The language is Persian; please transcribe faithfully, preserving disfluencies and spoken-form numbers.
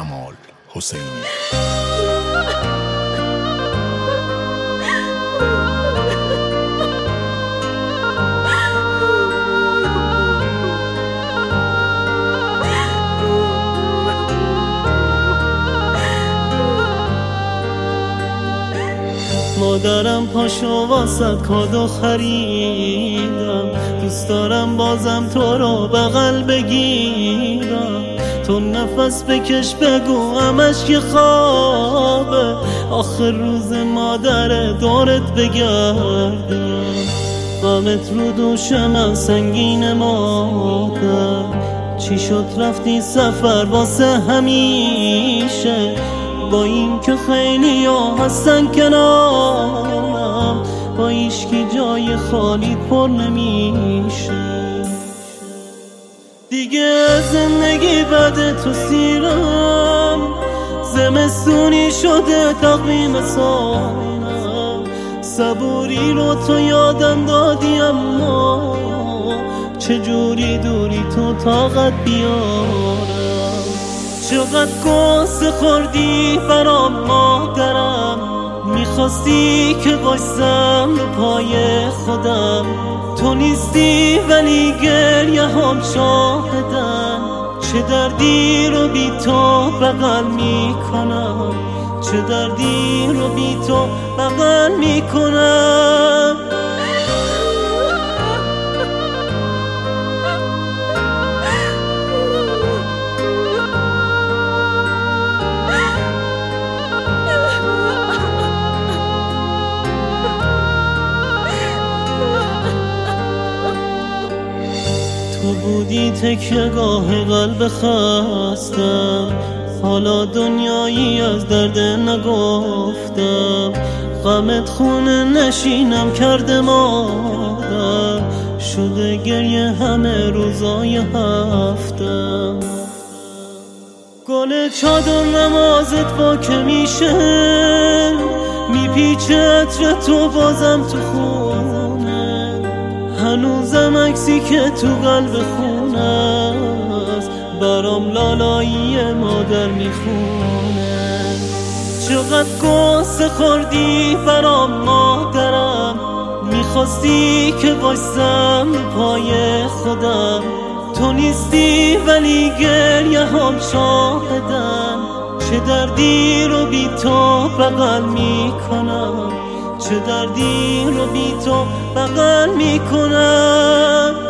کمال حسینی. مادرم پاشو واسد کادو خریدم، دوست دارم بازم تو رو بغل بگیرم، تو نفس بکش بگو همش که خوابه، آخر روز مادر دورت بگردم، غمت رو دوش من سنگین مادر، چی شد رفتی سفر واسه همیشه، با این که خیلی ها هستن کنارم، با ایشکی جای خالی پر نمیشه، دیگه زندگی بده تو سیرم، زمستونی شده تقویم سالم، صبوری رو تو یادم دادی اما چجوری دوری تو طاقت بیارم، چقدر قصه خوردی برام مادرم، میخواستی که باشم رو پای خودم، تو نیستی ولی گریه هم شاهدن، چه دردی رو بی تو بغل میکنم، چه دردی رو بی تو بغل میکنم. تو بودی تکیه‌گاه قلب خستم، حالا دنیایی از درد نگفتم، غمت خونه نشینم کرده مادر، شده گریه همه روزای هفتم، گل چادر نمازت با که میشه، میپیچه عطر تو بازم تو خونه، هنوزم عکسی که تو قلب خونه است، برام لالایی مادر میخونه، چقدر قصه خوردی برام مادرم، میخواستی که باشم رو پای خودم، تو نیستی ولی گریه هم شاهدن، چه دردی رو بی تو بغل میکنم، چه دردی رو بی تو بغل میکنم.